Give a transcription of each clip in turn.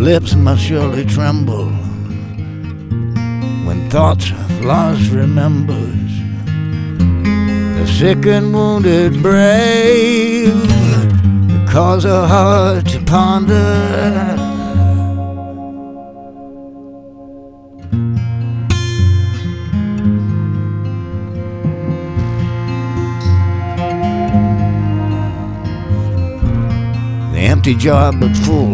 lips must surely tremble when thoughts of loss remembers the sick and wounded brave, cause a heart to ponder. The empty jar but full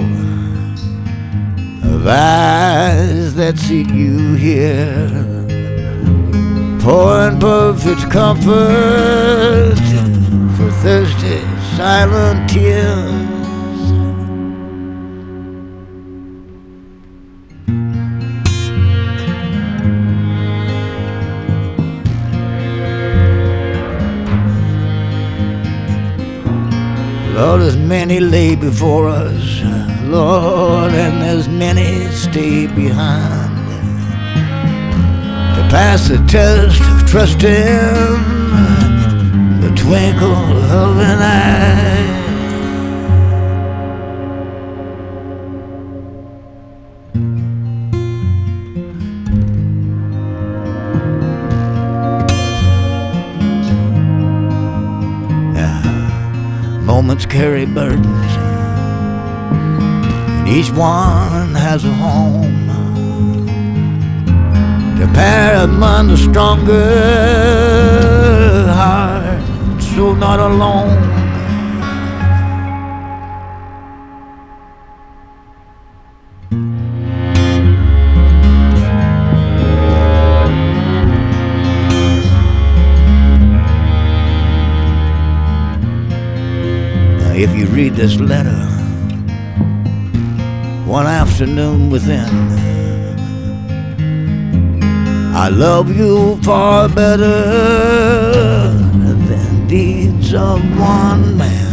of eyes that see you here, pouring perfect comfort for thirsty silent tears. Lord, as many lay before us, Lord, and as many stay behind to pass the test of trusting the twinkle of an eye. Moments carry burdens, and each one has a home to pair among the stronger hearts, so not alone. If you read this letter one afternoon within, I love you far better than deeds of one man.